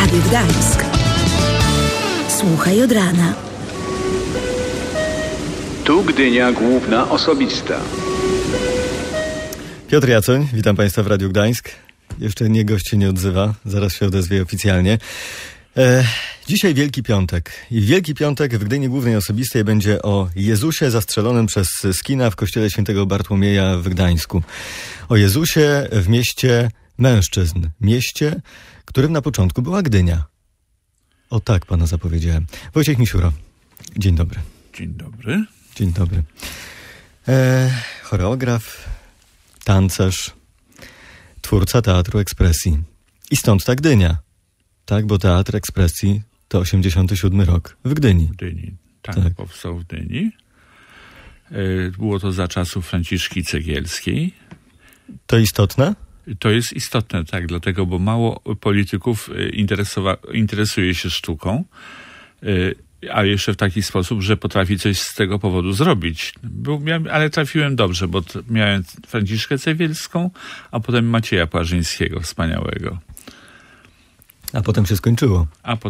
Radiu Gdańsk. Słuchaj od rana. Tu Gdynia Główna Osobista. Piotr Jacoń, witam Państwa w Radiu Gdańsk. Jeszcze gość się nie odzywa, zaraz się odezwie oficjalnie. Dzisiaj Wielki Piątek. I w Wielki Piątek w Gdyni Głównej Osobistej będzie o Jezusie zastrzelonym przez skina w kościele świętego Bartłomieja w Gdańsku. O Jezusie w mieście mężczyzn. Mieście, którym na początku była Gdynia. O tak Pana zapowiedziałem. Wojciech Misiuro. Dzień dobry. Dzień dobry. Dzień dobry. Choreograf, tancerz, twórca Teatru Ekspresji. I stąd ta Gdynia. Tak, bo Teatr Ekspresji to 87 rok w Gdyni. W Gdyni, tak. Powstał w Gdyni. Było to za czasów Franciszki Cegielskiej. To istotne? To jest istotne, tak, dlatego, bo mało polityków interesuje się sztuką, a jeszcze w taki sposób, że potrafi coś z tego powodu zrobić. Ale trafiłem dobrze, bo miałem Franciszkę Cegielską, a potem Macieja Płażyńskiego, wspaniałego. A potem się skończyło.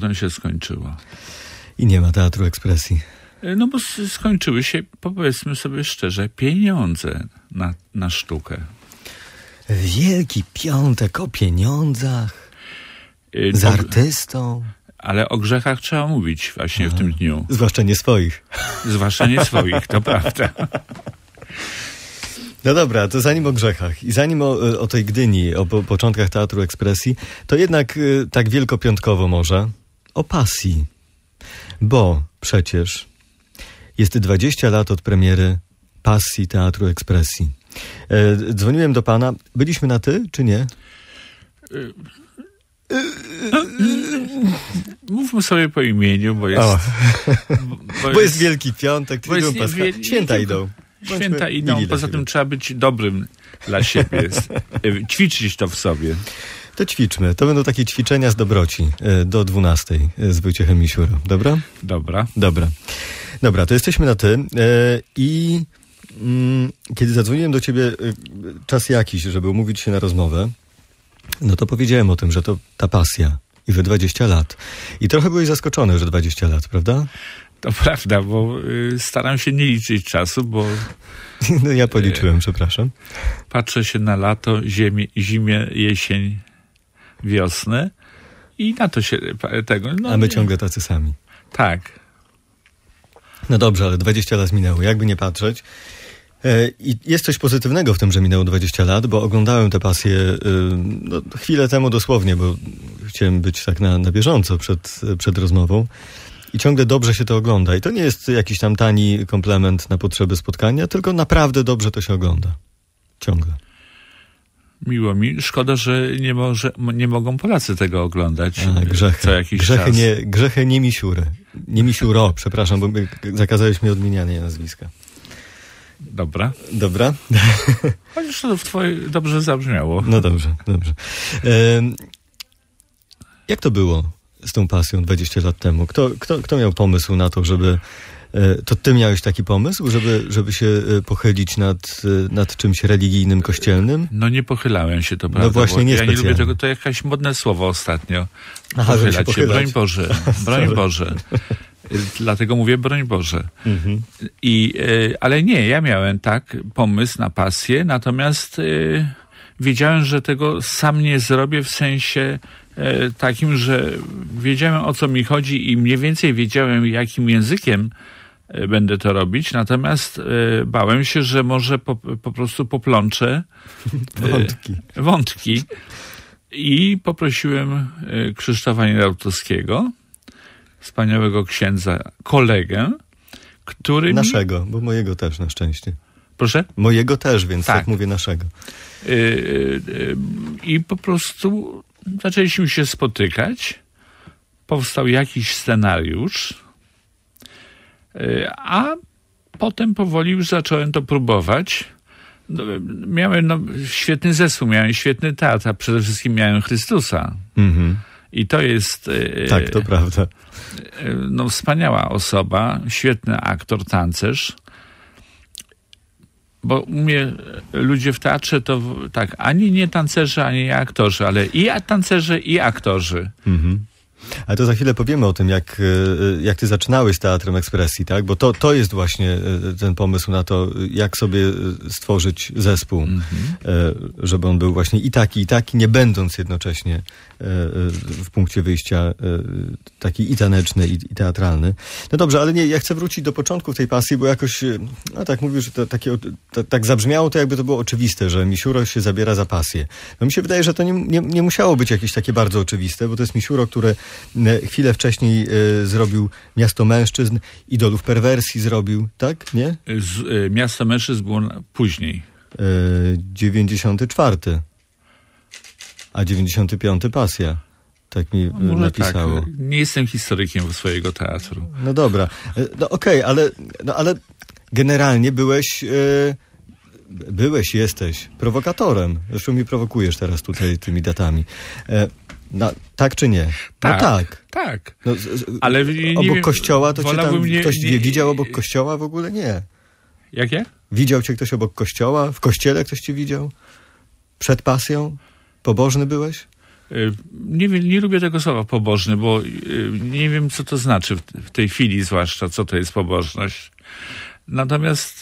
I nie ma Teatru Ekspresji. No bo skończyły się, powiedzmy sobie szczerze, pieniądze na sztukę. Wielki Piątek o pieniądzach, z artystą. Ale o grzechach trzeba mówić właśnie w tym dniu. Zwłaszcza nie swoich. Zwłaszcza nie swoich, to prawda. No dobra, to zanim o grzechach i zanim o tej Gdyni, o początkach Teatru Ekspresji, to jednak tak wielkopiątkowo może o pasji. Bo przecież jest 20 lat od premiery Pasji Teatru Ekspresji. Dzwoniłem do pana. Byliśmy na ty, czy nie? Mówmy sobie po imieniu, bo jest... Bo jest Wielki Piątek, święta idą. Święta idą, poza tym trzeba być dobrym dla siebie. Ćwiczyć to w sobie. To ćwiczmy. To będą takie ćwiczenia z dobroci do 12 z Wojciechem Misiuro. Dobra? Dobra, to jesteśmy na ty. I kiedy zadzwoniłem do ciebie czas jakiś, żeby umówić się na rozmowę, no to powiedziałem o tym, że to ta pasja i że 20 lat. I trochę byłeś zaskoczony, że 20 lat, prawda? To prawda, bo staram się nie liczyć czasu, bo... No ja policzyłem, przepraszam. Patrzę się na lato, zimę, jesień, wiosnę i na to się tego... A my ciągle tacy sami. Tak. No dobrze, ale 20 lat minęło, jakby nie patrzeć. I jest coś pozytywnego w tym, że minęło 20 lat, bo oglądałem tę pasję chwilę temu dosłownie, bo chciałem być tak na bieżąco przed rozmową. I ciągle dobrze się to ogląda. I to nie jest jakiś tam tani komplement na potrzeby spotkania, tylko naprawdę dobrze to się ogląda. Ciągle. Miło mi. Szkoda, że nie mogą Polacy tego oglądać. Grzechy. Co jakiś czas. Grzechy nie Misiury. Nie Misiuro, przepraszam, bo zakazałeś mi odmieniania nazwiska. Dobra. Chociaż to dobrze zabrzmiało. No dobrze. Jak to było z tą pasją 20 lat temu? Kto miał pomysł na to, żeby... To ty miałeś taki pomysł, żeby się pochylić nad czymś religijnym, kościelnym? No nie pochylałem się, to prawda. No właśnie, nie ja nie lubię tego, to jakieś modne słowo ostatnio. Pochylać się, broń Boże. Broń Boże. Dlatego mówię broń Boże. Mhm. Ale nie, ja miałem pomysł na pasję, natomiast wiedziałem, że tego sam nie zrobię w sensie takim, że wiedziałem, o co mi chodzi i mniej więcej wiedziałem, jakim językiem będę to robić, natomiast bałem się, że może po prostu poplączę wątki. I poprosiłem Krzysztofa Nienautowskiego, wspaniałego księdza, kolegę, który... Naszego, bo mojego też na szczęście. Proszę? Mojego też, więc tak mówię naszego. I po prostu zaczęliśmy się spotykać. Powstał jakiś scenariusz, a potem powoli już zacząłem to próbować. Miałem świetny zespół, miałem świetny teatr, a przede wszystkim miałem Chrystusa. Mhm. I to jest... Tak, to prawda. Wspaniała osoba, świetny aktor, tancerz. Bo u mnie ludzie w teatrze to tak, ani nie tancerze, ani nie aktorzy, ale i tancerze, i aktorzy. Mhm. Ale to za chwilę powiemy o tym, jak ty zaczynałeś z Teatrem Ekspresji, tak? Bo to jest właśnie ten pomysł na to, jak sobie stworzyć zespół, żeby on był właśnie i taki, nie będąc jednocześnie w punkcie wyjścia taki i taneczny, i teatralny. No dobrze, ale nie, ja chcę wrócić do początków tej pasji, bo jakoś, no tak mówisz, że tak zabrzmiało to, jakby to było oczywiste, że Misiuro się zabiera za pasję. No mi się wydaje, że to nie musiało być jakieś takie bardzo oczywiste, bo to jest Misiuro, który chwilę wcześniej zrobił Miasto Mężczyzn, Idolów Perwersji zrobił, tak? Nie? Miasto Mężczyzn było później. 94. A 95. Pasja. Tak mi napisało. Tak. Nie jestem historykiem swojego teatru. No dobra. No okej, ale generalnie jesteś prowokatorem. Zresztą mnie prowokujesz teraz tutaj tymi datami. No, tak czy nie? Tak. No tak. Tak. No, ale obok kościoła to cię tam ktoś nie widział obok kościoła? W ogóle nie. Jak? Widział cię ktoś obok kościoła? W kościele ktoś cię widział? Przed pasją? Pobożny byłeś? Nie lubię tego słowa pobożny, bo nie wiem, co to znaczy w tej chwili, zwłaszcza co to jest pobożność. Natomiast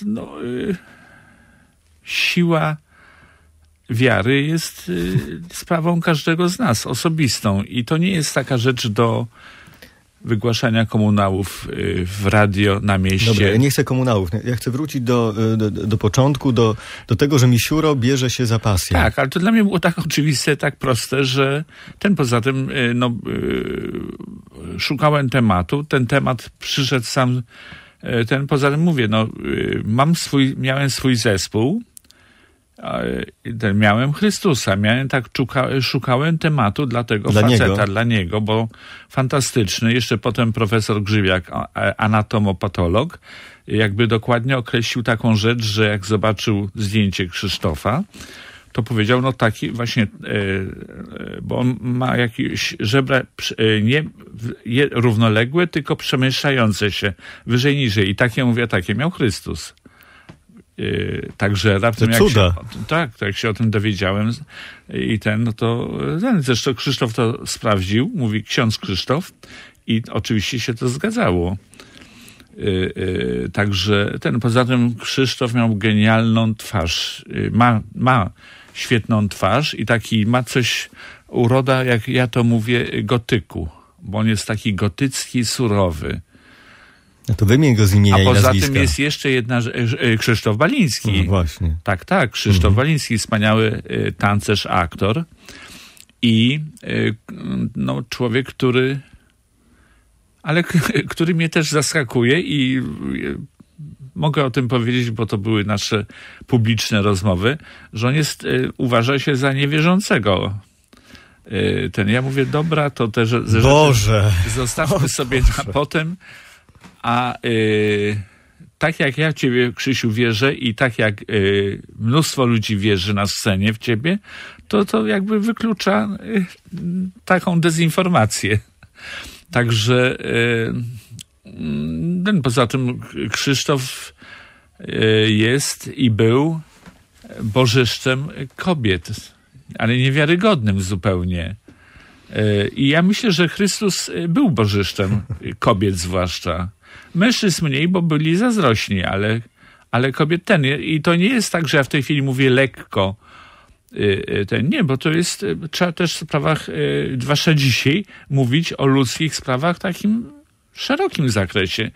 siła wiary jest sprawą każdego z nas, osobistą. I to nie jest taka rzecz do wygłaszania komunałów w radio na mieście. Dobra, ja nie chcę komunałów. Ja chcę wrócić do początku, do tego, że Misiuro bierze się za pasję. Tak, ale to dla mnie było tak oczywiste, tak proste, że poza tym szukałem tematu. Ten temat przyszedł sam. Poza tym mówię, miałem swój zespół. Miałem Chrystusa, szukałem tematu dla tego faceta, dla niego, bo fantastyczny, jeszcze potem profesor Grzywiak, anatomopatolog, jakby dokładnie określił taką rzecz, że jak zobaczył zdjęcie Krzysztofa, to powiedział, no taki właśnie, bo on ma jakieś żebra nie równoległe, tylko przemieszczające się wyżej, niżej i takie miał Chrystus. Także raptem jak się o tym dowiedziałem zresztą Krzysztof to sprawdził, mówi ksiądz Krzysztof i oczywiście się to zgadzało. Także poza tym Krzysztof miał genialną twarz, ma świetną twarz i ma coś, uroda, jak ja to mówię, gotyku, bo on jest taki gotycki, surowy. No to wymień go z imienia i nazwiska. A poza tym jest jeszcze jedna, Krzysztof Baliński. No właśnie. Tak, Krzysztof Baliński, wspaniały tancerz, aktor i człowiek, który mnie też zaskakuje i mogę o tym powiedzieć, bo to były nasze publiczne rozmowy, że on uważa się za niewierzącego. Ja mówię, dobra, to też Boże! Zostawmy sobie na potem. A tak jak ja w ciebie, Krzysiu, wierzę i tak jak mnóstwo ludzi wierzy na scenie w ciebie, to jakby wyklucza taką dezinformację. Także poza tym Krzysztof jest i był bożyszczem kobiet, ale niewiarygodnym zupełnie. I ja myślę, że Chrystus był bożyszczem kobiet zwłaszcza. Mężczyzn mniej, bo byli zazdrośni, ale kobiet i to nie jest tak, że ja w tej chwili mówię lekko. Nie, bo to jest, trzeba też w sprawach, zwłaszcza dzisiaj, mówić o ludzkich sprawach w takim szerokim zakresie.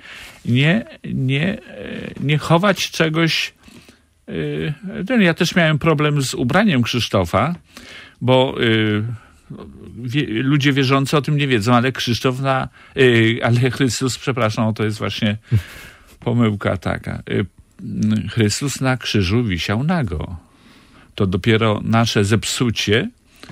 Nie chować czegoś. Ja też miałem problem z ubraniem Krzysztofa, bo ludzie wierzący o tym nie wiedzą, ale ale Chrystus, przepraszam, to jest właśnie pomyłka taka. Chrystus na krzyżu wisiał nago. To dopiero nasze zepsucie,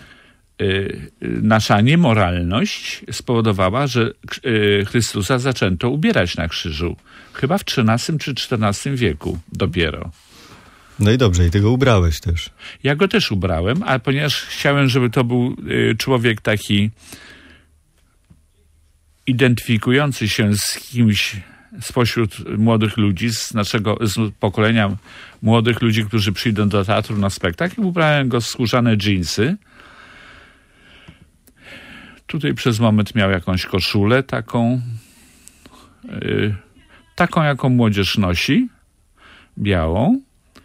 nasza niemoralność spowodowała, że Chrystusa zaczęto ubierać na krzyżu. Chyba w XIII czy XIV wieku dopiero. No i dobrze, i tego ubrałeś też. Ja go też ubrałem, ale ponieważ chciałem, żeby to był człowiek taki identyfikujący się z kimś spośród młodych ludzi, z pokolenia młodych ludzi, którzy przyjdą do teatru na spektakl, ubrałem go w skórzane dżinsy. Tutaj przez moment miał jakąś koszulę taką, jaką młodzież nosi, białą.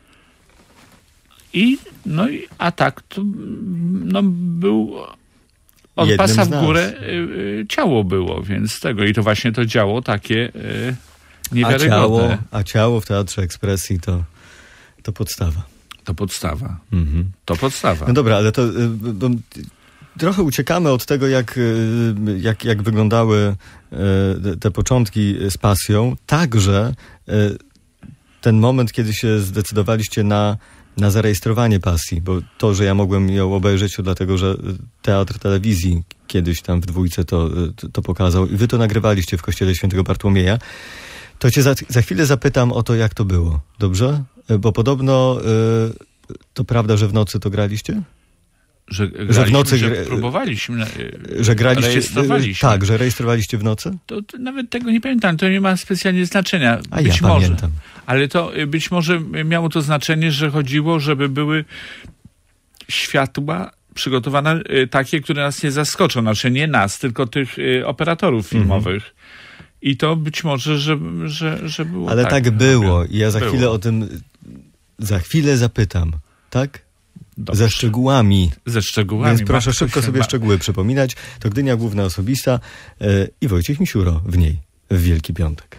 A tak to był od Jednym pasa z w nas. górę ciało było, więc tego. I to właśnie to działo takie niewiarygodne. A ciało w Teatrze Ekspresji to podstawa. To podstawa. Mhm. To podstawa. No dobra, ale to trochę uciekamy od tego, jak wyglądały te początki z pasją. Także ten moment, kiedy się zdecydowaliście na zarejestrowanie pasji, bo to, że ja mogłem ją obejrzeć, to dlatego, że Teatr Telewizji kiedyś tam w Dwójce to pokazał i wy to nagrywaliście w Kościele Świętego Bartłomieja, to cię za chwilę zapytam o to, jak to było. Dobrze? Bo podobno to prawda, że w nocy to graliście? Że w nocy próbowaliśmy, że graliście, rejestrowaliśmy. Tak, że rejestrowaliście w nocy? To nawet tego nie pamiętam, to nie ma specjalnie znaczenia. A ja pamiętam. Ale to być może miało to znaczenie, że chodziło, żeby były światła przygotowane takie, które nas nie zaskoczą. Znaczy nie nas, tylko tych operatorów filmowych. I to być może, że było ale tak było. I ja było. Chwilę o tym zapytam. Tak? Dobrze. Ze szczegółami. Więc proszę szybko sobie szczegóły przypominać. To Gdynia Główna Osobista i Wojciech Misiuro w niej w Wielki Piątek.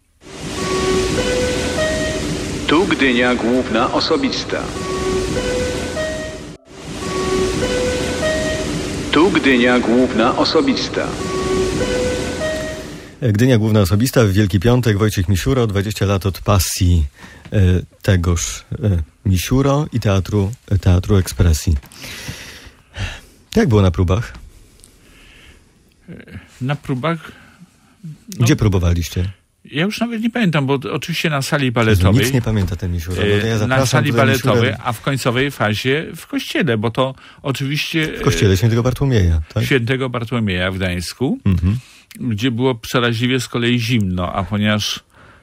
Tu Gdynia Główna Osobista. Tu Gdynia Główna Osobista. Gdynia Główna Osobista w Wielki Piątek. Wojciech Misiuro, 20 lat od pasji tegoż Misiuro i Teatru Ekspresji. Jak było na próbach? Na próbach? Gdzie próbowaliście? Ja już nawet nie pamiętam, bo oczywiście na sali baletowej. Nic nie pamięta ten Misiuro. No na sali baletowej, a w końcowej fazie w kościele, bo to oczywiście... W Kościele Świętego Bartłomieja, tak? Świętego Bartłomieja w Gdańsku, gdzie było przeraźliwie z kolei zimno, a ponieważ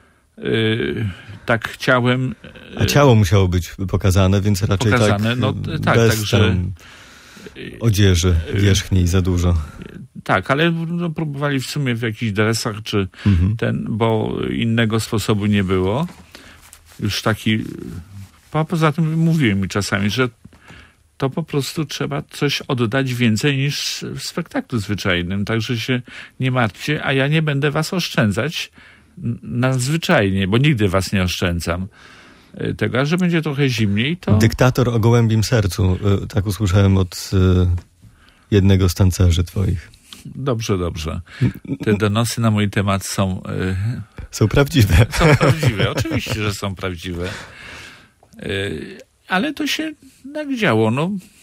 tak chciałem... A ciało musiało być pokazane, więc raczej pokazane, bez także odzieży wierzchniej za dużo. Tak, ale próbowali w sumie w jakichś dresach, czy bo innego sposobu nie było. Już taki... Poza tym mówiłem mi czasami, że to po prostu trzeba coś oddać więcej niż w spektaklu zwyczajnym. Także się nie martwcie, a ja nie będę was oszczędzać nadzwyczajnie, bo nigdy was nie oszczędzam. Tego, a że będzie trochę zimniej, to... Dyktator o gołębim sercu. Tak usłyszałem od jednego z tancerzy twoich. Dobrze. Te donosy na mój temat są... Są prawdziwe. Są prawdziwe, oczywiście, że są prawdziwe. Ale to się tak działo,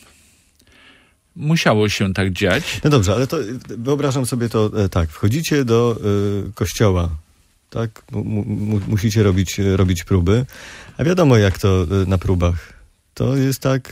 musiało się tak dziać. No dobrze, ale to wyobrażam sobie to tak. Wchodzicie do kościoła, tak? Musicie robić próby. A wiadomo, jak to na próbach. To jest tak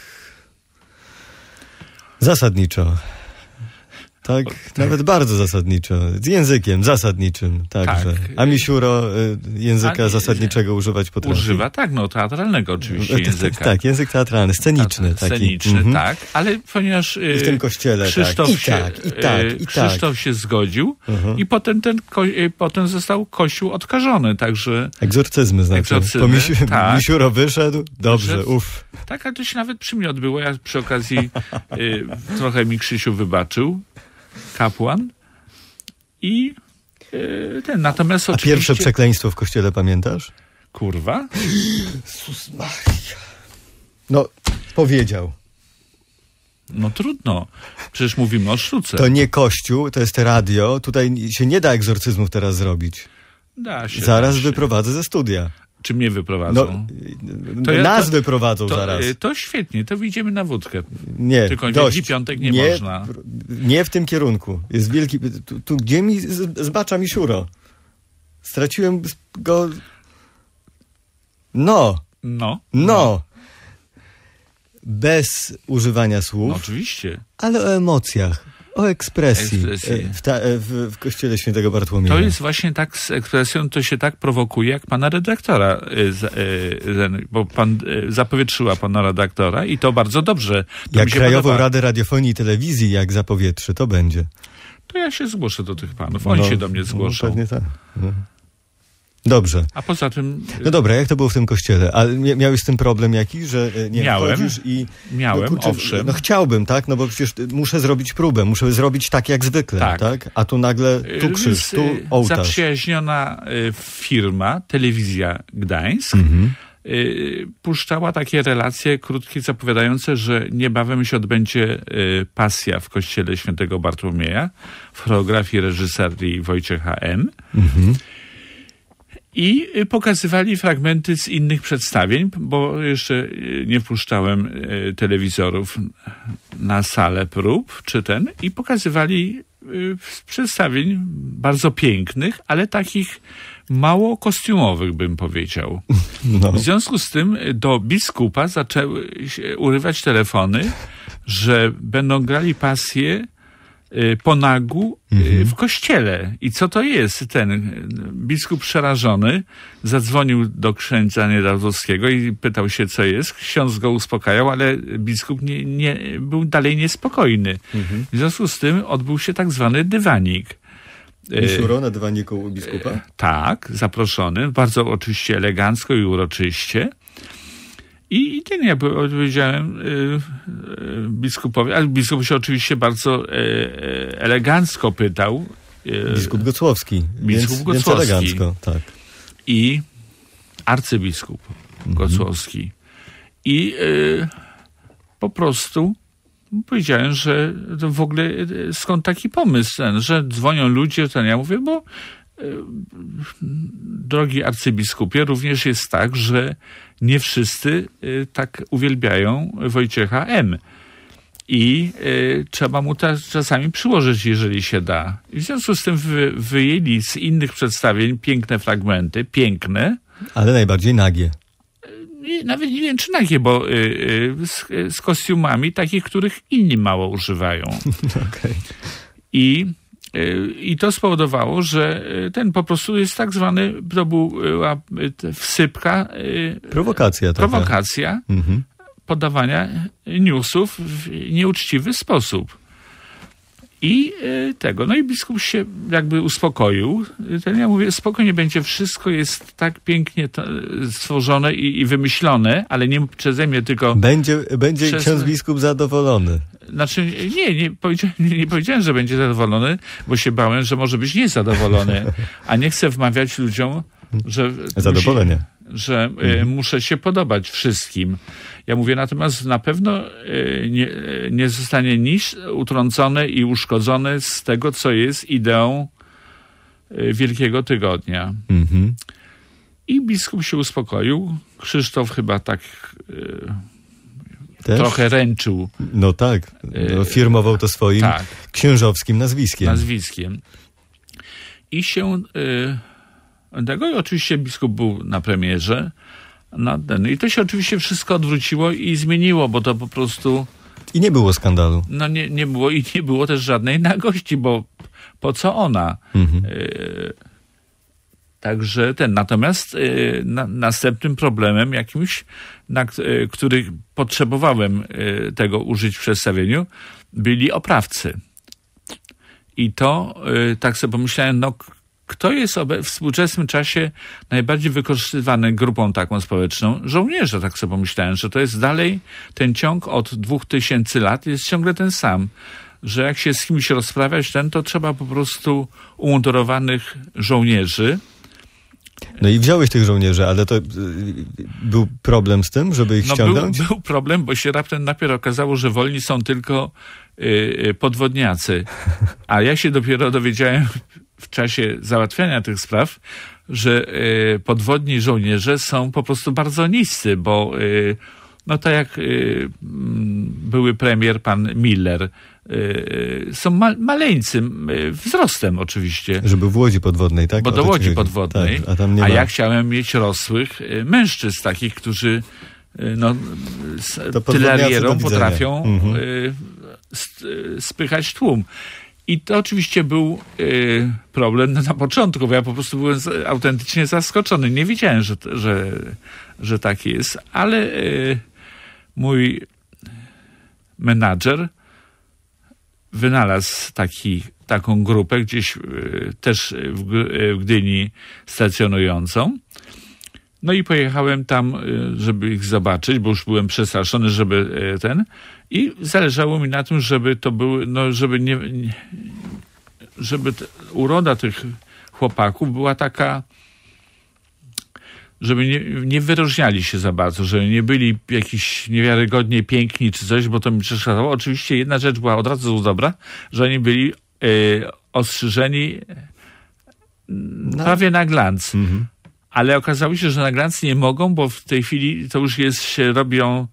zasadniczo. Tak, nawet bardzo zasadniczo. Z językiem zasadniczym także. Tak. A Misiuro języka zasadniczego używać potrafi. Używa, teatralnego oczywiście języka. Tak, język teatralny, sceniczny. Sceniczny, tak. Ale ponieważ w tym kościele, Krzysztof Krzysztof się zgodził i potem został Kościół odkażony, także... Egzorcyzmy znaczy. Tak. Misiuro wyszedł, dobrze, Tak, ale to się nawet przy mnie odbyło. Ja przy okazji trochę mi Krzysiu wybaczył, kapłan, i natomiast oczywiście... A pierwsze przekleństwo w kościele pamiętasz? Kurwa? Jezus Maria. No, powiedział. No trudno. Przecież mówimy o sztuce. To nie kościół, to jest radio. Tutaj się nie da egzorcyzmów teraz zrobić. Da się. Zaraz wyprowadzę ze studia. Czy mnie wyprowadzą? Nas wyprowadzą zaraz. To świetnie, to wyjdziemy na wódkę. Nie, tylko Wielki Piątek nie można. Nie w tym kierunku. Jest wielki... Tu gdzie mi zbacza Misiuro? Straciłem go... No. Bez używania słów. No, oczywiście. Ale o emocjach. o ekspresji w kościele świętego Bartłomieja. To jest właśnie tak z ekspresją, to się tak prowokuje jak pana redaktora, bo pan zapowietrzyła pana redaktora i to bardzo dobrze. To jak Krajową Radę Radiofonii i Telewizji, jak zapowietrzy, to będzie. To ja się zgłoszę do tych panów, oni się do mnie zgłoszą. Pewnie tak. No. Dobrze. A poza tym... No dobra, jak to było w tym kościele? A miałeś z tym problem jakiś, że nie wchodzisz i... Miałem, no, kurczę, owszem. No chciałbym, tak? No bo przecież muszę zrobić próbę, muszę zrobić tak jak zwykle, tak? A tu nagle, tu krzyż, tu ołtarz. Zaprzyjaźniona firma, Telewizja Gdańsk, puszczała takie relacje krótkie, zapowiadające, że niebawem się odbędzie pasja w kościele świętego Bartłomieja w choreografii reżyserii Wojciecha M. I pokazywali fragmenty z innych przedstawień, bo jeszcze nie wpuszczałem telewizorów na salę prób, i pokazywali przedstawień bardzo pięknych, ale takich mało kostiumowych, bym powiedział. No. W związku z tym do biskupa zaczęły się urywać telefony, że będą grali pasję po nagu w kościele. I co to jest? Ten biskup przerażony zadzwonił do księdza Nieradowskiego i pytał się, co jest. Ksiądz go uspokajał, ale biskup nie był dalej niespokojny. W związku z tym odbył się tak zwany dywanik. Misiuro na dywaniku u biskupa? Tak, zaproszony. Bardzo oczywiście elegancko i uroczyście. I ten ja odpowiedziałem biskupowi, ale biskup się oczywiście bardzo elegancko pytał. Biskup Gocłowski. Więc elegancko, tak. I arcybiskup Gocłowski. I po prostu powiedziałem, że to w ogóle skąd taki pomysł, że dzwonią ludzie, ja mówię, bo drogi arcybiskupie, również jest tak, że nie wszyscy tak uwielbiają Wojciecha M. I trzeba mu czasami przyłożyć, jeżeli się da. I w związku z tym wyjęli z innych przedstawień piękne fragmenty, ale najbardziej nagie. Nawet nie wiem, czy nagie, bo z kostiumami takich, których inni mało używają. Okay. I to spowodowało, że ten po prostu jest tak zwany, to była wsypka. Prowokacja podawania newsów w nieuczciwy sposób. I no i biskup się jakby uspokoił. Ja mówię, spokojnie będzie, wszystko jest tak pięknie stworzone i wymyślone, ale nie przeze mnie, tylko... Będzie ksiądz biskup zadowolony. Znaczy, nie powiedziałem, że będzie zadowolony, bo się bałem, że może być niezadowolony, a nie chcę wmawiać ludziom, że... Zadowolenie. Że muszę się podobać wszystkim. Ja mówię, natomiast na pewno nie zostanie nic utrącone i uszkodzone z tego, co jest ideą Wielkiego Tygodnia. I biskup się uspokoił. Krzysztof chyba tak trochę ręczył. No tak, firmował to swoim księżowskim nazwiskiem. I się... I oczywiście biskup był na premierze. I to się oczywiście wszystko odwróciło i zmieniło, bo to po prostu... I nie było skandalu. No nie było i nie było też żadnej nagości, bo po co ona? Także natomiast następnym problemem jakimś, który potrzebowałem tego użyć w przedstawieniu, byli oprawcy. I to tak sobie pomyślałem, kto jest w współczesnym czasie najbardziej wykorzystywany grupą taką społeczną? Żołnierze, tak sobie pomyślałem, że to jest dalej ten ciąg od 2000 lat, jest ciągle ten sam. Że jak się z kimś rozprawiać, to trzeba po prostu umundurowanych żołnierzy. No i wziąłeś tych żołnierzy, ale to był problem z tym, żeby ich ściągnąć? Był problem, bo się raptem najpierw okazało, że wolni są tylko podwodniacy. A ja się dopiero dowiedziałem w czasie załatwiania tych spraw, że podwodni żołnierze są po prostu bardzo niscy, bo tak jak były premier pan Miller, są maleńcy, wzrostem oczywiście. Żeby w łodzi podwodnej, tak? Bo do łodzi podwodnej, tak, a ja chciałem mieć rosłych mężczyzn, takich, którzy tylarierą potrafią spychać tłum. I to oczywiście był problem na początku, bo ja po prostu byłem autentycznie zaskoczony. Nie wiedziałem, że tak jest, ale mój menadżer wynalazł taką grupę gdzieś też w Gdyni stacjonującą. No i pojechałem tam, żeby ich zobaczyć, bo już byłem przestraszony, i zależało mi na tym, żeby to były, żeby uroda tych chłopaków była taka, żeby nie wyróżniali się za bardzo, żeby nie byli jakiś niewiarygodnie piękni czy coś, bo to mi przeszkadzało. Oczywiście jedna rzecz była od razu dobra, że oni byli ostrzyżeni prawie na glans. Mhm. Ale okazało się, że na glans nie mogą, bo w tej chwili to już się robią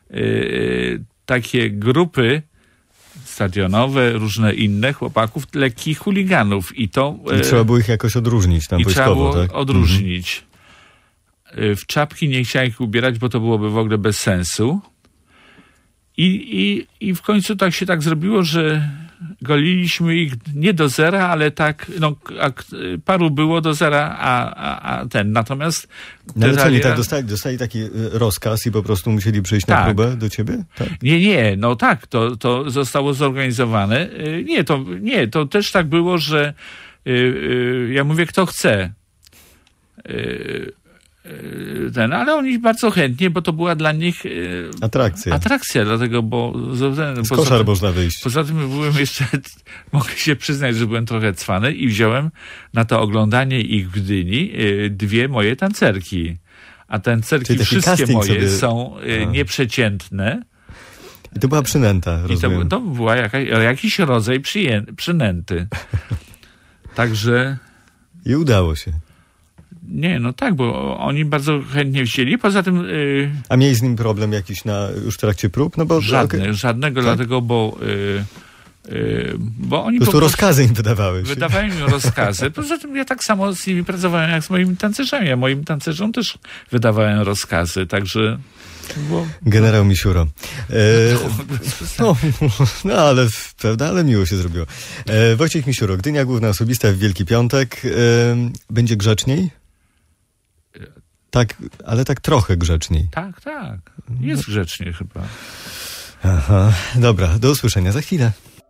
takie grupy stadionowe, różne inne chłopaków, lekkich chuliganów. I trzeba było ich jakoś odróżnić tam wojskowo, trzeba było tak? odróżnić. W czapki nie chciałem ich ubierać, bo to byłoby w ogóle bez sensu. I w końcu tak zrobiło, że goliliśmy ich nie do zera, ale tak, paru było do zera, natomiast... No ale co, nie tak dostali taki rozkaz i po prostu musieli przyjść na próbę do ciebie? Tak. Nie, to zostało zorganizowane. To też tak było, że ja mówię, kto chce. Ale oni bardzo chętnie, bo to była dla nich atrakcja, dlatego, bo z koszar można wyjść. Poza tym byłem jeszcze, mogę się przyznać, że byłem trochę cwany i wziąłem na to oglądanie ich w Gdyni 2 moje tancerki. A tancerki wszystkie moje są nieprzeciętne. I to była przynęta, rozumiem. I to była jakiś rodzaj przynęty. Także... I udało się. Nie, bo oni bardzo chętnie wzięli. Poza tym... A mieli z nim problem jakiś już w trakcie prób? No bo żadnego, tak? Dlatego, bo oni po prostu rozkazy im wydawałeś. Wydawałem im rozkazy. Poza tym ja tak samo z nimi pracowałem jak z moimi tancerzami. Ja moim tancerzom też wydawałem rozkazy, także... Generał Misiuro. Ale prawda, ale miło się zrobiło. Wojciech Misiuro, Gdynia Główna Osobista w Wielki Piątek. Będzie grzeczniej? Tak, ale tak trochę grzeczniej. Tak. Jest grzecznie chyba. Aha, dobra, do usłyszenia za chwilę.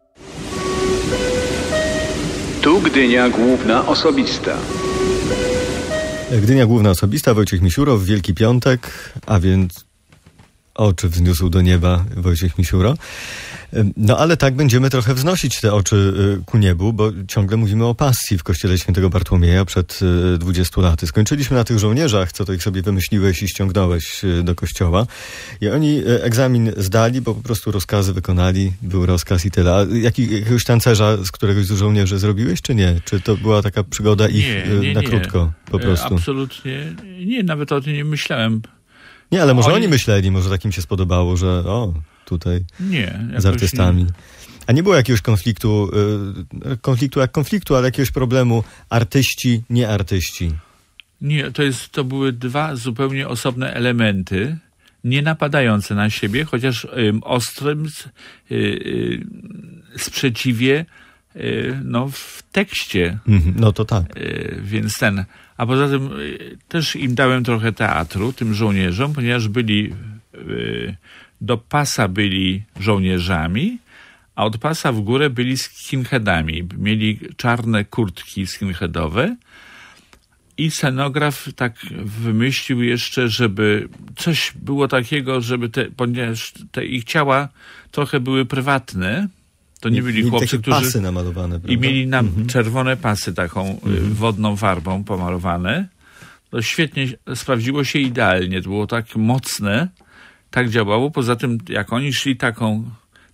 Tu Gdynia Główna Osobista. Gdynia Główna Osobista, Wojciech Misiuro w Wielki Piątek, a więc oczy wzniósł do nieba Wojciech Misiuro. No ale tak będziemy trochę wznosić te oczy ku niebu, bo ciągle mówimy o pasji w kościele świętego Bartłomieja przed 20 laty. Skończyliśmy na tych żołnierzach, co to ich sobie wymyśliłeś i ściągnąłeś do kościoła. I oni egzamin zdali, bo po prostu rozkazy wykonali, był rozkaz i tyle. A jakiegoś tancerza z któregoś z żołnierzy zrobiłeś, czy nie? Czy to była taka przygoda na krótko po prostu? Absolutnie nie, nawet o tym nie myślałem. Nie, ale może oni myśleli, może takim się spodobało, że tutaj z artystami. A nie było jakiegoś konfliktu jak konfliktu, ale jakiegoś problemu artyści, nie artyści? Nie, to były 2 zupełnie osobne elementy, nie napadające na siebie, chociaż ostrym sprzeciwie w tekście. No to tak. Więc a poza tym też im dałem trochę teatru, tym żołnierzom, ponieważ do pasa byli żołnierzami, a od pasa w górę byli skinheadami. Mieli czarne kurtki skinheadowe i scenograf tak wymyślił jeszcze, żeby coś było takiego, żeby ponieważ te ich ciała trochę były prywatne, to nie byli chłopcy, którzy... pasy namalowane, prawda? I mieli czerwone pasy taką wodną farbą pomalowane. To świetnie sprawdziło się idealnie. To było tak mocne, tak działało. Poza tym, jak oni szli taką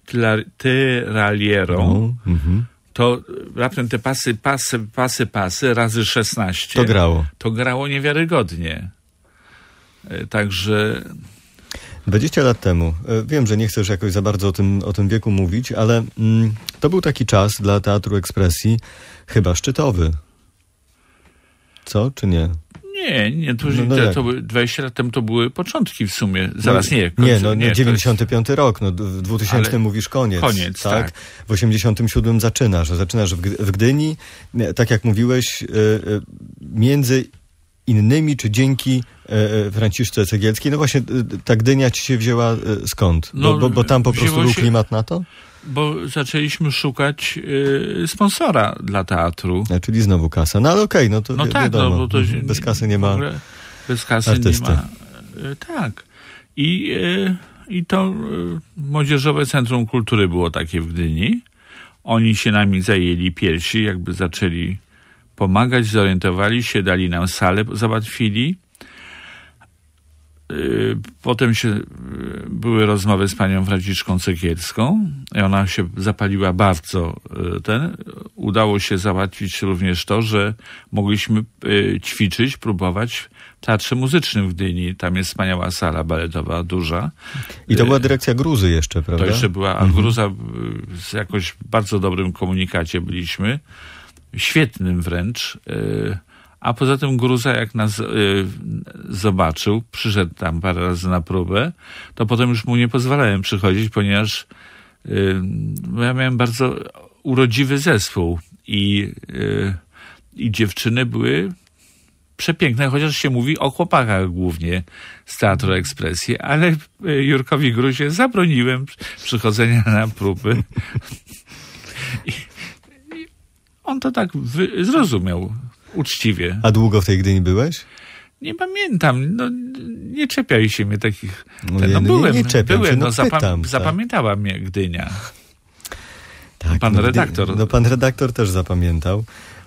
tyralierą, to raptem te pasy razy 16. To grało niewiarygodnie. Także... 20 lat temu. Wiem, że nie chcesz jakoś za bardzo o tym wieku mówić, ale to był taki czas dla Teatru Ekspresji chyba szczytowy. Co, czy nie? Nie, to 20 lat temu to były początki w sumie. Zaraz nie. 95 rok, w 2000 mówisz koniec. Koniec, tak. W 87 zaczynasz w Gdyni, tak jak mówiłeś, między innymi, czy dzięki Franciszce Cegielskiej. No właśnie, ta Gdynia ci się wzięła skąd? Bo tam po prostu był klimat na to? Bo zaczęliśmy szukać sponsora dla teatru. Czyli znowu kasa. No ale okej, to wiadomo. Bo to bez kasy nie ma bez kasy artysty. Nie ma. Tak. I to Młodzieżowe Centrum Kultury było takie w Gdyni. Oni się nami zajęli pierwsi, jakby zaczęli pomagać, zorientowali się, dali nam salę, załatwili. Potem były rozmowy z panią Franciszką Cegielską i ona się zapaliła bardzo. Udało się załatwić również to, że mogliśmy ćwiczyć, próbować w Teatrze Muzycznym w Gdyni. Tam jest wspaniała sala baletowa, duża. I to była dyrekcja Gruzy jeszcze, prawda? To jeszcze była, a Gruza z jakoś bardzo dobrym komunikacie byliśmy. Świetnym wręcz. A poza tym Gruza, jak nas zobaczył, przyszedł tam parę razy na próbę, to potem już mu nie pozwalałem przychodzić, ponieważ ja miałem bardzo urodziwy zespół i dziewczyny były przepiękne, chociaż się mówi o chłopakach głównie z Teatru Ekspresji, ale Jurkowi Gruzie zabroniłem przychodzenia na próby. I on to tak zrozumiał. Uczciwie. A długo w tej Gdyni byłeś? Nie pamiętam. Nie czepiaj się mnie takich... byłem. Nie czepiam się, pytam. Zapamiętała mnie Gdynia. Tak, pan redaktor. Pan redaktor też zapamiętał.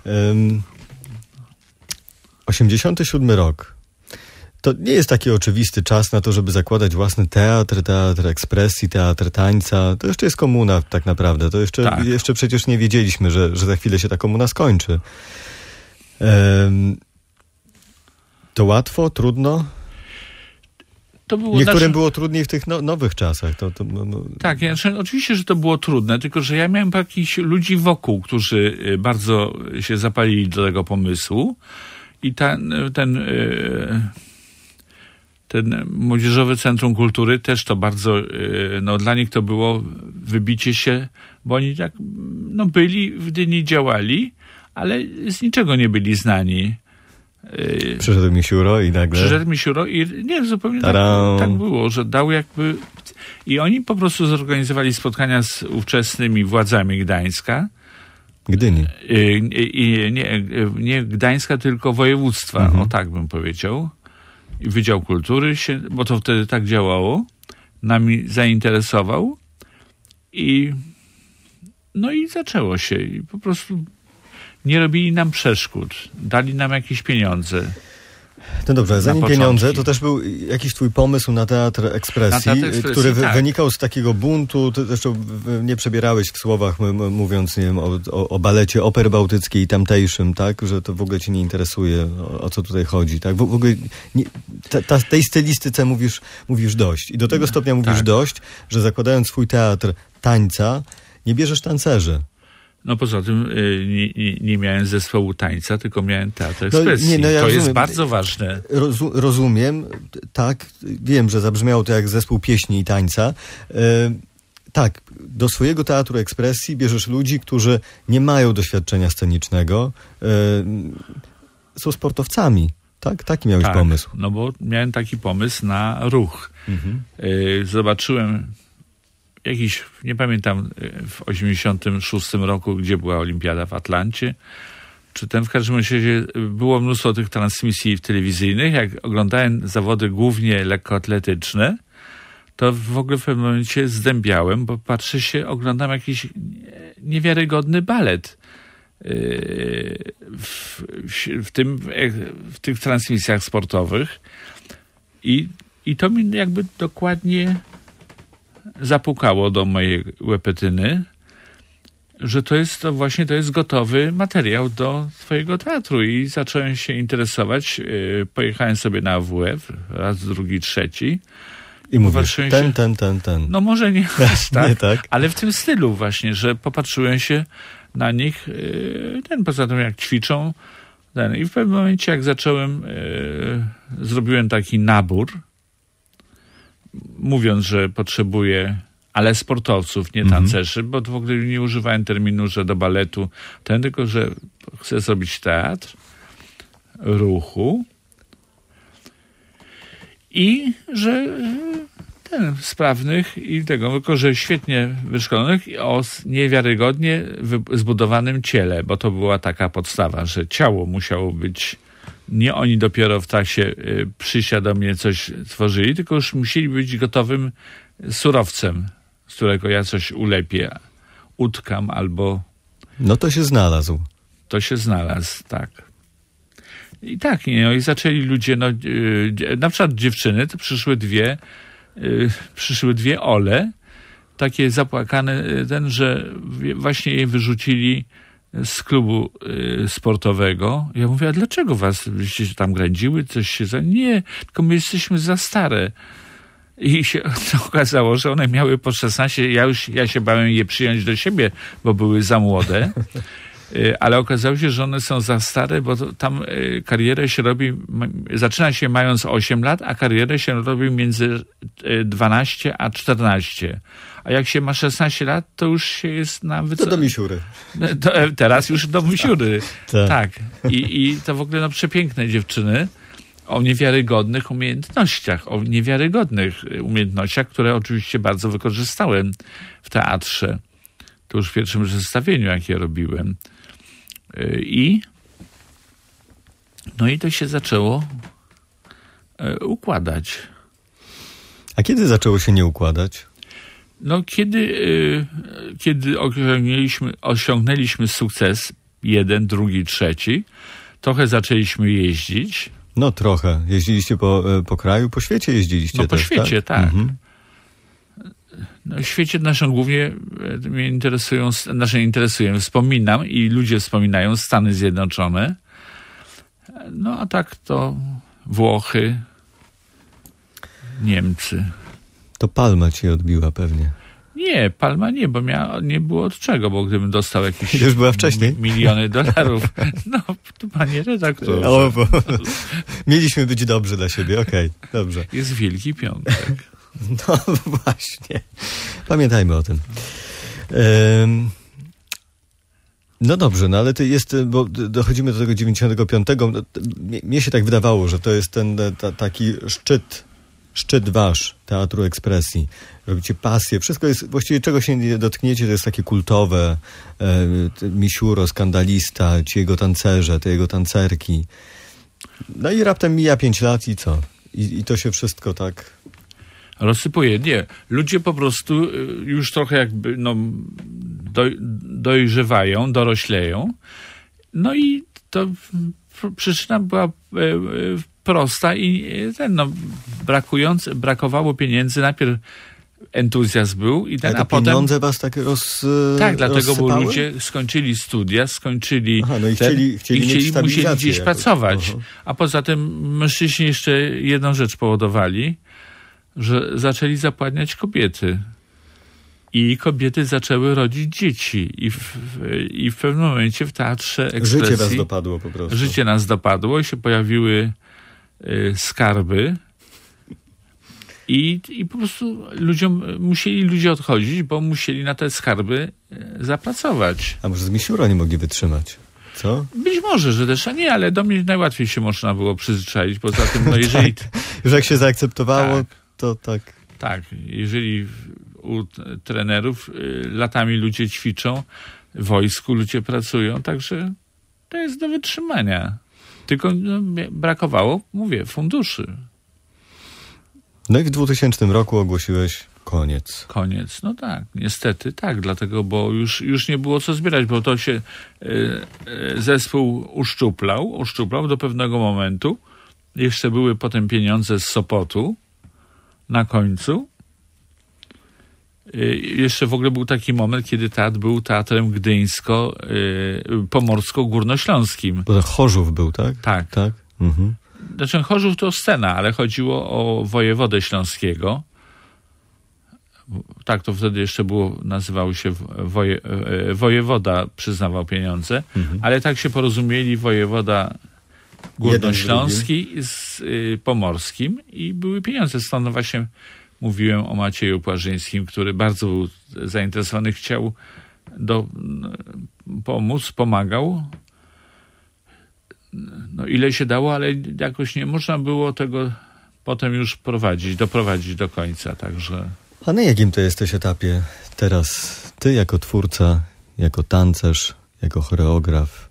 87 rok. To nie jest taki oczywisty czas na to, żeby zakładać własny teatr ekspresji, teatr tańca. To jeszcze jest komuna tak naprawdę. To jeszcze przecież nie wiedzieliśmy, że za chwilę się ta komuna skończy. To łatwo, trudno? Niektórym było trudniej w tych nowych czasach. Tak, oczywiście, że to było trudne, tylko że ja miałem jakichś ludzi wokół, którzy bardzo się zapalili do tego pomysłu i ten Młodzieżowe Centrum Kultury też to bardzo, dla nich to było wybicie się, bo oni tak, byli w Gdyni, działali, ale z niczego nie byli znani. Przyszedł Misiuro i nagle... Przyszedł Misiuro i nie, zupełnie tak było, że dał jakby... I oni po prostu zorganizowali spotkania z ówczesnymi władzami Gdańska. Gdyni. Nie Gdańska, tylko województwa, o tak bym powiedział. I Wydział Kultury bo to wtedy tak działało, nami zainteresował i zaczęło się. I po prostu nie robili nam przeszkód. Dali nam jakieś pieniądze. No dobrze, zanim pieniądze, to też był jakiś twój pomysł na Teatr Ekspresji, który wynikał z takiego buntu. Ty zresztą nie przebierałeś w słowach, mówiąc, nie wiem, o balecie Opery Bałtyckiej i tamtejszym, tak? Że to w ogóle cię nie interesuje, o co tutaj chodzi, tak? W ogóle tej stylistyce mówisz dość. I do tego stopnia mówisz dość, że zakładając swój teatr tańca, nie bierzesz tancerzy. Poza tym nie miałem zespołu tańca, tylko miałem Teatr Ekspresji. Ja to rozumiem. Jest bardzo ważne. Rozumiem, tak. Wiem, że zabrzmiało to jak zespół pieśni i tańca. Tak, do swojego Teatru Ekspresji bierzesz ludzi, którzy nie mają doświadczenia scenicznego, są sportowcami. Tak? Taki miałeś pomysł. Bo miałem taki pomysł na ruch. Zobaczyłem nie pamiętam, w 86 roku, gdzie była olimpiada w Atlancie, w każdym razie było mnóstwo tych transmisji telewizyjnych. Jak oglądałem zawody głównie lekkoatletyczne, to w ogóle w pewnym momencie zdębiałem, bo oglądam jakiś niewiarygodny balet w tych transmisjach sportowych i to mi jakby dokładnie zapukało do mojej łepetyny, że to jest gotowy materiał do twojego teatru i zacząłem się interesować. Pojechałem sobie na AWF, raz, drugi, trzeci. I mówisz, ten. Może nie aż tak, nie tak, ale w tym stylu właśnie, że popatrzyłem się na nich, poza tym jak ćwiczą, I w pewnym momencie, jak zacząłem, zrobiłem taki nabór, mówiąc, że potrzebuję, ale sportowców, nie tancerzy, bo w ogóle nie używałem terminu, że do baletu, tylko że chcę zrobić teatr, ruchu i że sprawnych i tylko, że świetnie wyszkolonych o niewiarygodnie zbudowanym ciele, bo to była taka podstawa, że ciało musiało być, nie oni dopiero w trakcie przyjścia do mnie coś tworzyli, tylko już musieli być gotowym surowcem, z którego ja coś ulepię, utkam albo... No to się znalazł. To się znalazł, tak. I tak, i zaczęli ludzie, na przykład dziewczyny, to przyszły dwie Ole, takie zapłakane, że właśnie je wyrzucili z klubu sportowego. Ja mówię, a dlaczego byście się tam grędziły? Coś się Nie, tylko my jesteśmy za stare. I się okazało, że one miały po 16, ja się bałem je przyjąć do siebie, bo były za młode. Ale okazało się, że one są za stare, bo tam karierę się robi, zaczyna się mając 8 lat, a karierę się robi między 12 a 14. A jak się ma 16 lat, to już się jest na To do misiury. Teraz już do misiury. Tak. I to w ogóle przepiękne dziewczyny o niewiarygodnych umiejętnościach, które oczywiście bardzo wykorzystałem w teatrze. To już w pierwszym zestawieniu, jakie robiłem. I to się zaczęło układać. A kiedy zaczęło się nie układać? Kiedy osiągnęliśmy sukces, 1, 2, 3, trochę zaczęliśmy jeździć. No trochę. Jeździliście po kraju, po świecie jeździliście po też, świecie, tak. W świecie naszym głównie mnie interesują, wspominam i ludzie wspominają Stany Zjednoczone. A tak to Włochy, Niemcy. To Palma cię odbiła pewnie. Nie, Palma nie, bo nie było od czego, bo gdybym dostał jakieś już była wcześniej? miliony dolarów. Panie redaktorze. Mieliśmy być dobrzy dla siebie, okej, dobrze. Jest Wielki Piątek. No właśnie. Pamiętajmy o tym. No dobrze, ale to jest, bo dochodzimy do tego 95. Mnie się tak wydawało, że to jest ten taki szczyt wasz teatru ekspresji. Robicie pasję. Wszystko jest, właściwie czego się nie dotkniecie, to jest takie kultowe. Misiuro, skandalista, ci jego tancerze, te jego tancerki. No i raptem mija 5 lat i co? I to się wszystko tak... rozsypuje. Nie. Ludzie po prostu już trochę jakby dojrzewają, dorośleją. I to przyczyna była prosta i brakowało pieniędzy. Najpierw entuzjazm był a potem... pieniądze was tak Tak, dlatego, rozsypały? bo ludzie skończyli studia, chcieli musieli gdzieś jakoś. pracować. A poza tym mężczyźni jeszcze jedną rzecz powodowali, że zaczęli zapładniać kobiety. I kobiety zaczęły rodzić dzieci. I w pewnym momencie w teatrze ekspresji... Życie was dopadło po prostu. Życie nas dopadło i się pojawiły skarby. I po prostu musieli ludzie odchodzić, bo musieli na te skarby zapracować. A może z misiura nie mogli wytrzymać? Co? Być może, że też, a nie, ale do mnie najłatwiej się można było przyzwyczaić. Poza tym, jeżeli... Już jak się zaakceptowało, to tak. Tak, jeżeli u trenerów latami ludzie ćwiczą, w wojsku ludzie pracują, także to jest do wytrzymania. Tylko brakowało, funduszy. No i w 2000 roku ogłosiłeś koniec. Koniec, tak, niestety tak, dlatego, bo już nie było co zbierać, bo to się zespół uszczuplał do pewnego momentu. Jeszcze były potem pieniądze z Sopotu na końcu. Jeszcze w ogóle był taki moment, kiedy teatr był teatrem gdyńsko-pomorsko-górnośląskim. Bo Chorzów był, tak? Tak. Mhm. Chorzów to scena, ale chodziło o wojewodę śląskiego. tak, to wtedy jeszcze nazywało się wojewoda przyznawał pieniądze, ale tak się porozumieli wojewoda górnośląski z pomorskim i były pieniądze. Stąd właśnie mówiłem o Macieju Płażyńskim, który bardzo był zainteresowany, chciał pomóc, pomagał. No ile się dało, ale jakoś nie można było tego potem już doprowadzić do końca, także... A na jakim to jesteś etapie teraz? Ty jako twórca, jako tancerz, jako choreograf?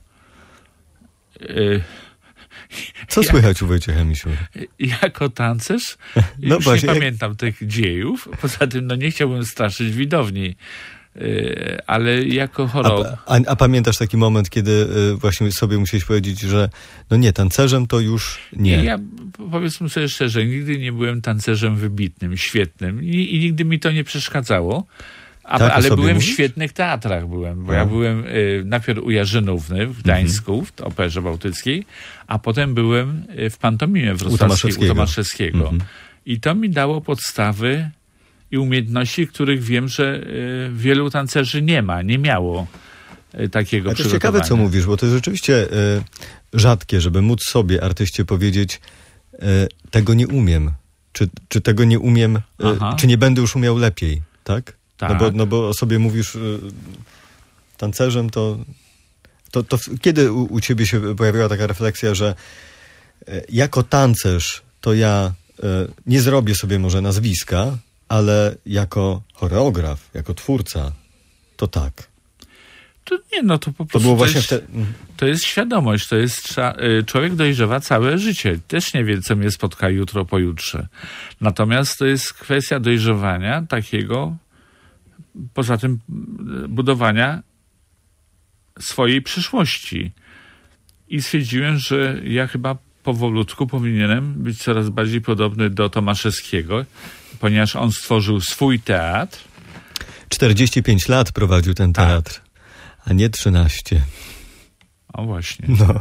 Co słychać u Wojciecha Misiura? Jako tancerz? No już właśnie, nie pamiętam tych dziejów. Poza tym nie chciałbym straszyć widowni. Ale jako choreograf... A pamiętasz taki moment, kiedy właśnie sobie musiałeś powiedzieć, że nie, tancerzem to już nie? Ja powiedzmy sobie szczerze, nigdy nie byłem tancerzem wybitnym, świetnym i nigdy mi to nie przeszkadzało. Ale byłem w świetnych teatrach, bo ja byłem najpierw u Jarzynówny w Gdańsku, w Operze Bałtyckiej, a potem byłem w pantomimie wrocławskiej u Tomaszewskiego. I to mi dało podstawy i umiejętności, których wiem, że wielu tancerzy nie miało takiego przygotowania. To jest ciekawe, co mówisz, bo to jest rzeczywiście rzadkie, żeby móc sobie, artyście, powiedzieć tego nie umiem. Czy tego nie umiem, czy nie będę już umiał lepiej, tak? Tak. No bo o sobie mówisz tancerzem, to kiedy u ciebie się pojawiła taka refleksja, że jako tancerz to ja nie zrobię sobie może nazwiska, ale jako choreograf, jako twórca, to tak. To nie, to po prostu to jest świadomość, człowiek dojrzewa całe życie. Też nie wie, co mnie spotka jutro, pojutrze. Natomiast to jest kwestia dojrzewania takiego, poza tym budowania swojej przyszłości. I stwierdziłem, że ja chyba powolutku powinienem być coraz bardziej podobny do Tomaszewskiego, ponieważ on stworzył swój teatr. 45 lat prowadził ten teatr, a nie 13. O właśnie. No.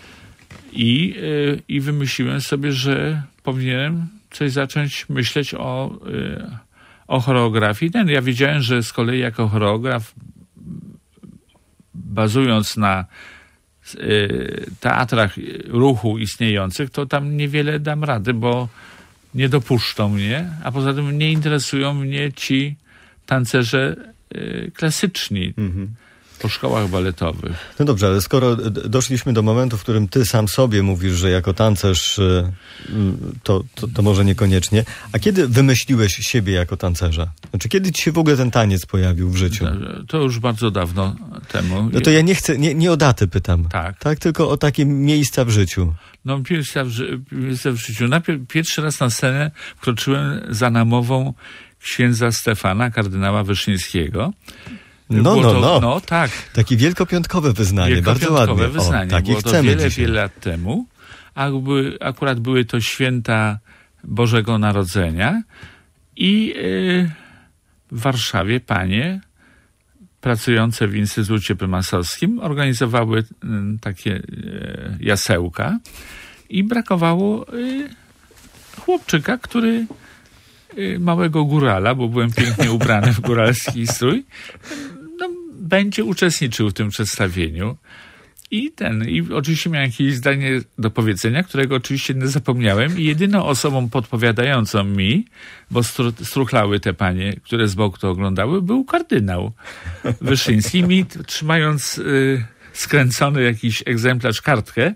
I wymyśliłem sobie, że powinienem coś zacząć myśleć o choreografii. Ja wiedziałem, że z kolei jako choreograf, bazując na teatrach ruchu istniejących, to tam niewiele dam rady, bo nie dopuszczą mnie, a poza tym nie interesują mnie ci tancerze klasyczni po szkołach baletowych. No dobrze, ale skoro doszliśmy do momentu, w którym ty sam sobie mówisz, że jako tancerz to może niekoniecznie, a kiedy wymyśliłeś siebie jako tancerza? Znaczy, kiedy ci się w ogóle ten taniec pojawił w życiu? To już bardzo dawno temu. No to ja nie chcę, nie o daty pytam. Tak, tylko o takie miejsca w życiu. No, miejsca w życiu. Pierwszy raz na scenę wkroczyłem za namową księdza Stefana, kardynała Wyszyńskiego. No, tak. Takie wielkopiątkowe wyznanie, bardzo ładne. Wyznanie. Było to wiele lat temu, akurat były to święta Bożego Narodzenia i w Warszawie panie pracujące w Instytucie Prymasowskim organizowały takie jasełka i brakowało chłopczyka, który małego górala, bo byłem pięknie ubrany w góralski strój, będzie uczestniczył w tym przedstawieniu. I oczywiście miałem jakieś zdanie do powiedzenia, którego oczywiście nie zapomniałem i jedyną osobą podpowiadającą mi, bo struchlały te panie, które z boku to oglądały, był kardynał Wyszyński. Mi, trzymając skręcony jakiś egzemplarz, kartkę,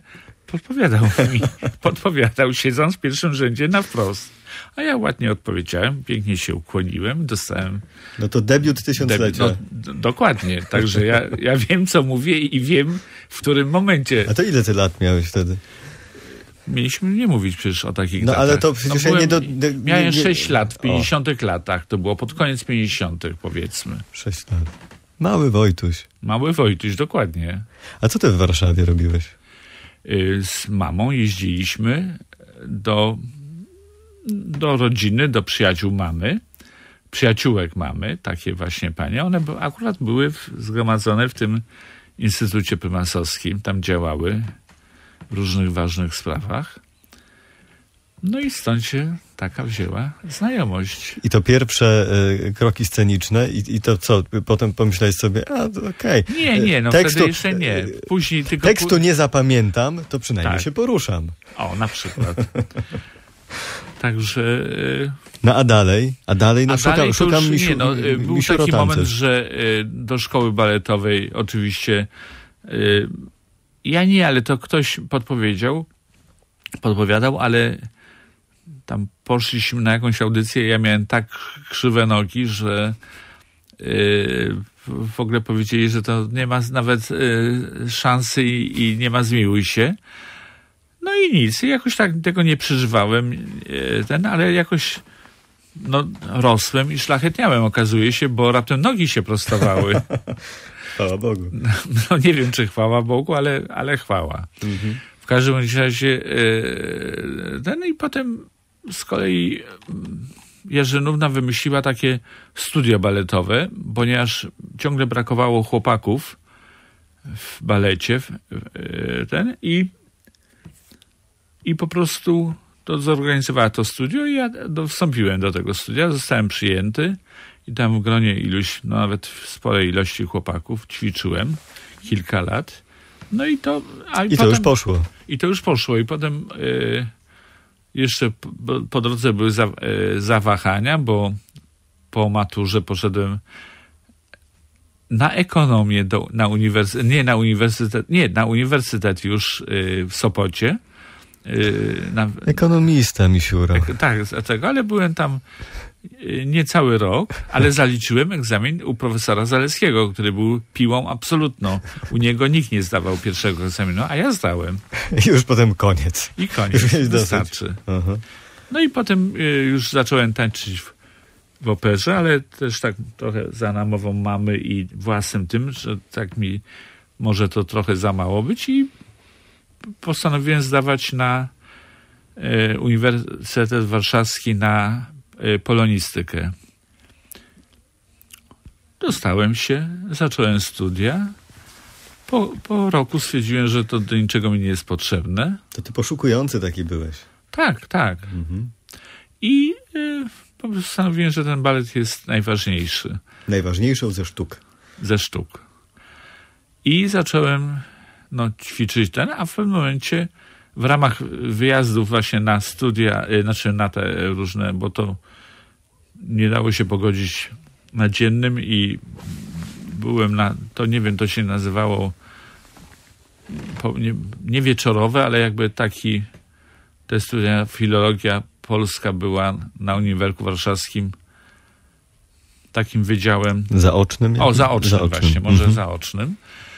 podpowiadał, siedząc w pierwszym rzędzie na wprost. A ja ładnie odpowiedziałem, pięknie się ukłoniłem, dostałem... No to debiut tysiąclecia. Dokładnie, także ja wiem, co mówię i wiem, w którym momencie... A to ile ty lat miałeś wtedy? Mieliśmy nie mówić przecież o takich datach. Ale to przecież miałem 6 lat w 50 latach, to było pod koniec 50 powiedzmy. 6 lat. Mały Wojtuś. Mały Wojtuś, dokładnie. A co ty w Warszawie robiłeś? Z mamą jeździliśmy do rodziny, do przyjaciół mamy, przyjaciółek mamy, takie właśnie panie. One akurat były zgromadzone w tym Instytucie Prymasowskim, tam działały w różnych ważnych sprawach. No i stąd się taka wzięła znajomość. I to pierwsze kroki sceniczne i to co? Potem pomyślałeś sobie, okej. Nie, no tekstu, wtedy jeszcze nie. Później tylko tekstu nie zapamiętam, to przynajmniej się poruszam. O, na przykład. Także... No a dalej? No szukam był taki moment, że do szkoły baletowej oczywiście ja nie, ale to ktoś podpowiadał, ale tam poszliśmy na jakąś audycję i ja miałem tak krzywe nogi, że w ogóle powiedzieli, że to nie ma nawet szansy i nie ma zmiłuj się. No i nic, jakoś tak tego nie przeżywałem, ale jakoś rosłem i szlachetniałem, okazuje się, bo raptem nogi się prostowały. Chwała Bogu. No nie wiem, czy chwała Bogu, ale chwała. Mhm. W każdym razie i potem z kolei Jarzynówna wymyśliła takie studia baletowe, ponieważ ciągle brakowało chłopaków w balecie i po prostu to zorganizowała to studio i ja wstąpiłem do tego studia, zostałem przyjęty i tam w gronie nawet w sporej ilości chłopaków ćwiczyłem kilka lat. No i to... to już poszło. I to już poszło. I potem jeszcze po drodze były zawahania, bo po maturze poszedłem na ekonomię na uniwersytet już w Sopocie. Ekonomista, misiura. Tak, ale byłem tam niecały rok, ale zaliczyłem egzamin u profesora Zaleskiego, który był piłą absolutną. U niego nikt nie zdawał pierwszego egzaminu, a ja zdałem. I już potem koniec. I koniec, wystarczy. No i potem już zacząłem tańczyć w operze, ale też tak trochę za namową mamy i własnym tym, że tak mi może to trochę za mało być i postanowiłem zdawać na Uniwersytet Warszawski na polonistykę. Dostałem się, zacząłem studia. Po roku stwierdziłem, że to do niczego mi nie jest potrzebne. To ty poszukujący taki byłeś. Tak. Mhm. I po prostu stanowiłem, że ten balet jest najważniejszy. Najważniejszą ze sztuk. Ze sztuk. I zacząłem ćwiczyć a w pewnym momencie w ramach wyjazdów właśnie na studia, na te różne, bo to nie dało się pogodzić na dziennym i byłem to nie wiem, to się nazywało nie wieczorowe, ale jakby te studia, filologia polska była na Uniwersytecie Warszawskim takim wydziałem. Zaocznym? Zaocznym właśnie, może zaocznym.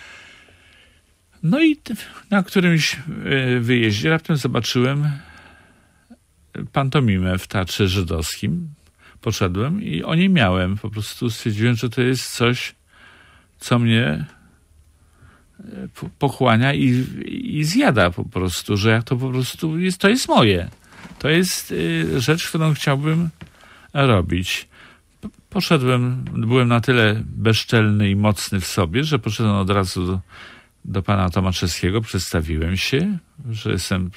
No i na którymś wyjeździe raptem zobaczyłem pantomimę w Teatrze Żydowskim. Poszedłem i o niej miałem. Po prostu stwierdziłem, że to jest coś, co mnie pochłania i zjada po prostu, że jak to po prostu jest, to jest moje. To jest rzecz, którą chciałbym robić. Byłem na tyle bezczelny i mocny w sobie, że poszedłem od razu do pana Tomaszewskiego, przedstawiłem się, że jestem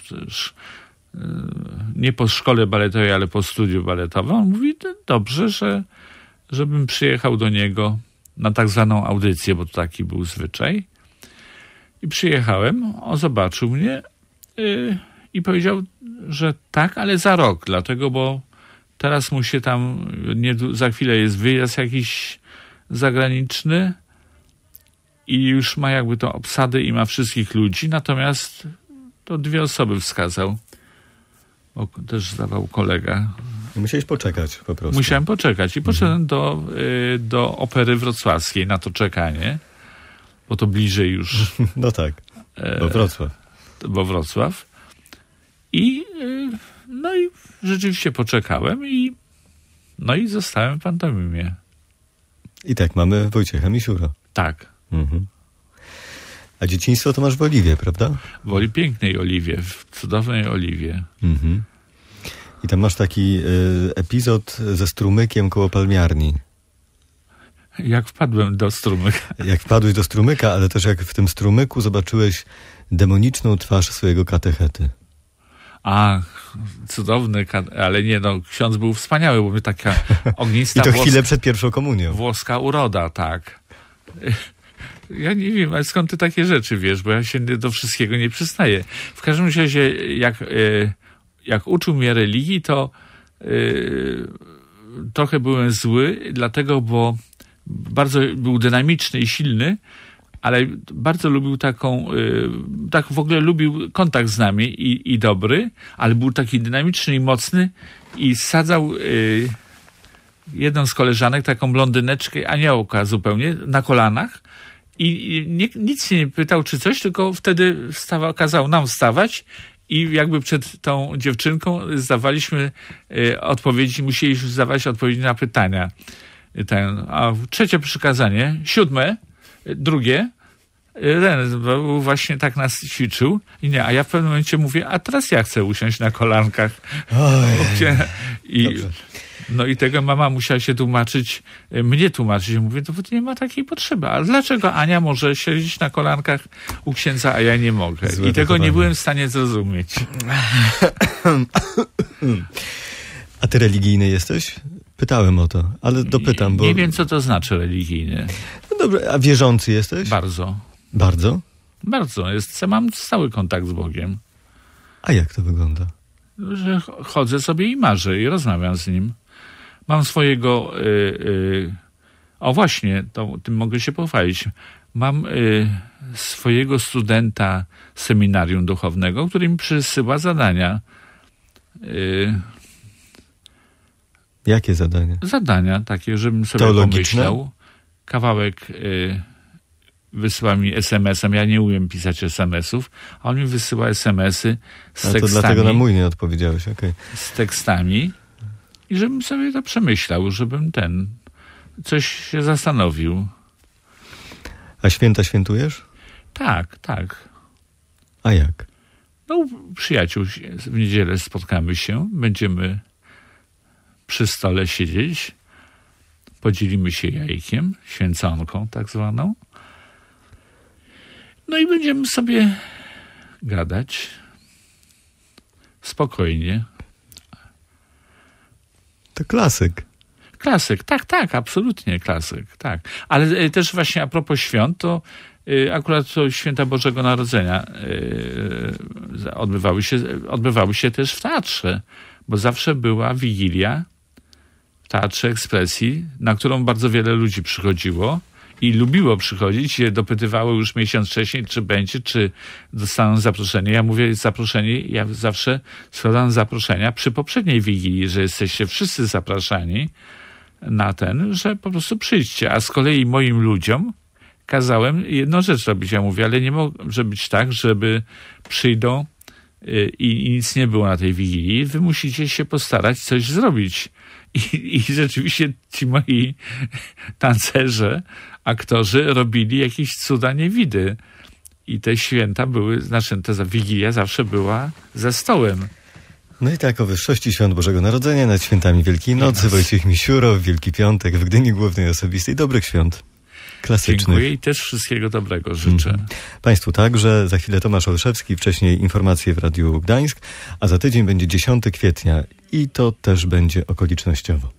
nie po szkole baletowej, ale po studiu baletowym. On mówi, dobrze, żebym przyjechał do niego na tak zwaną audycję, bo to taki był zwyczaj. I przyjechałem, zobaczył mnie i powiedział, że tak, ale za rok, dlatego, bo teraz mu się tam, za chwilę jest wyjazd jakiś zagraniczny i już ma jakby tą obsadę i ma wszystkich ludzi, natomiast to 2 osoby wskazał, bo też zdawał kolega. Musiałeś poczekać po prostu. Musiałem poczekać i poszedłem do Opery Wrocławskiej na to czekanie, bo to bliżej już. No tak, bo Wrocław. I rzeczywiście poczekałem i zostałem w pantomimie. I tak mamy Wojciecha Misiura. Tak. Mhm. A dzieciństwo to masz w Oliwie, prawda? W pięknej Oliwie, w cudownej Oliwie. Mhm. I tam masz taki epizod ze strumykiem koło palmiarni. Jak wpadłem do strumyka. Jak wpadłeś do strumyka, ale też jak w tym strumyku zobaczyłeś demoniczną twarz swojego katechety. Cudowny, ale nie, no, ksiądz był wspaniały, bo my taka ognista I to chwilę przed pierwszą komunią. Włoska uroda, tak. Ja nie wiem, ale skąd ty takie rzeczy wiesz, bo ja się do wszystkiego nie przyznaję. W każdym razie, jak uczył mnie religii, to trochę byłem zły, dlatego, bo bardzo był dynamiczny i silny, ale bardzo lubił tak w ogóle lubił kontakt z nami i dobry, ale był taki dynamiczny i mocny i sadzał jedną z koleżanek, taką blondyneczkę, aniołka zupełnie, na kolanach i nic nie pytał czy coś, tylko wtedy kazał nam wstawać i jakby przed tą dziewczynką zdawaliśmy odpowiedzi, musieliśmy zdawać odpowiedzi na pytania. A trzecie przykazanie, 7, drugie, właśnie tak nas ćwiczył a ja w pewnym momencie mówię, a teraz ja chcę usiąść na kolankach. I tego mama musiała się mnie tłumaczyć. Mówię, to nie ma takiej potrzeby. A dlaczego Ania może siedzieć na kolankach u księdza, a ja nie mogę? I tego nie byłem w stanie zrozumieć. A ty religijny jesteś? Pytałem o to, ale dopytam, bo... Nie wiem, co to znaczy religijny. No dobrze, a wierzący jesteś? Bardzo. Bardzo? Bardzo. Mam stały kontakt z Bogiem. A jak to wygląda? Że chodzę sobie i marzę i rozmawiam z Nim. Mam swojego... o właśnie, tym mogę się pochwalić. Mam swojego studenta seminarium duchownego, który mi przysyła zadania. Jakie zadania? Zadania takie, żebym sobie pomyślał. Kawałek wysyła mi SMS-em. Ja nie umiem pisać SMS-ów, a on mi wysyła SMS-y z tekstami. To dlatego na mój nie odpowiedziałeś, okej. Z tekstami i żebym sobie to przemyślał, żebym coś się zastanowił. A święta świętujesz? Tak. A jak? No, przyjaciół w niedzielę spotkamy się, będziemy przy stole siedzieć, podzielimy się jajkiem, święconką tak zwaną. No i będziemy sobie gadać spokojnie. To klasyk. Klasyk, tak, absolutnie klasyk, tak. Ale też właśnie a propos świąt, to akurat to święta Bożego Narodzenia odbywały się też w teatrze, bo zawsze była Wigilia w Teatrze Ekspresji, na którą bardzo wiele ludzi przychodziło i lubiło przychodzić, dopytywało już miesiąc wcześniej, czy będzie, czy dostaną zaproszenie. Ja mówię zaproszenie, ja zawsze składam zaproszenia przy poprzedniej Wigilii, że jesteście wszyscy zapraszani na że po prostu przyjdźcie. A z kolei moim ludziom kazałem jedną rzecz robić. Ja mówię, ale nie może być tak, żeby przyjdą i nic nie było na tej Wigilii. Wy musicie się postarać coś zrobić. I rzeczywiście ci moi tancerze, aktorzy robili jakieś cuda niewidy. I te święta ta Wigilia zawsze była ze stołem. No i tak o wyższości świąt Bożego Narodzenia nad świętami Wielkiej Nocy, Wojciech Misiuro, Wielki Piątek w Gdyni Głównej Osobistej. Dobrych świąt klasycznych. Dziękuję i też wszystkiego dobrego życzę. Państwu także. Za chwilę Tomasz Olszewski, wcześniej informacje w Radiu Gdańsk, a za tydzień będzie 10 kwietnia i to też będzie okolicznościowo.